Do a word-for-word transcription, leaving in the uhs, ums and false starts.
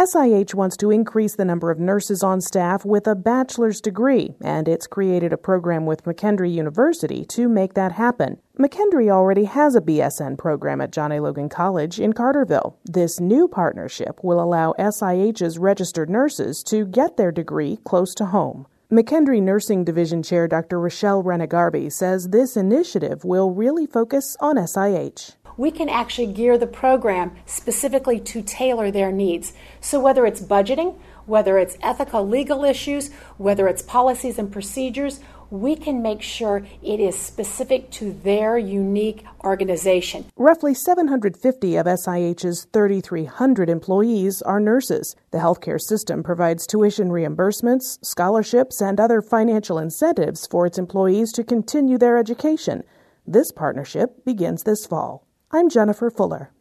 S I H wants to increase the number of nurses on staff with a bachelor's degree, and it's created a program with McKendree University to make that happen. McKendree already has a B S N program at John A. Logan College in Carterville. This new partnership will allow S I H's registered nurses to get their degree close to home. McKendree Nursing Division Chair Doctor Rochelle Renegarby says this initiative will really focus on S I H. We can actually gear the program specifically to tailor their needs. So whether it's budgeting, whether it's ethical legal issues, whether it's policies and procedures, we can make sure it is specific to their unique organization. Roughly seven hundred fifty of S I H's three thousand three hundred employees are nurses. The healthcare system provides tuition reimbursements, scholarships, and other financial incentives for its employees to continue their education. This partnership begins this fall. I'm Jennifer Fuller.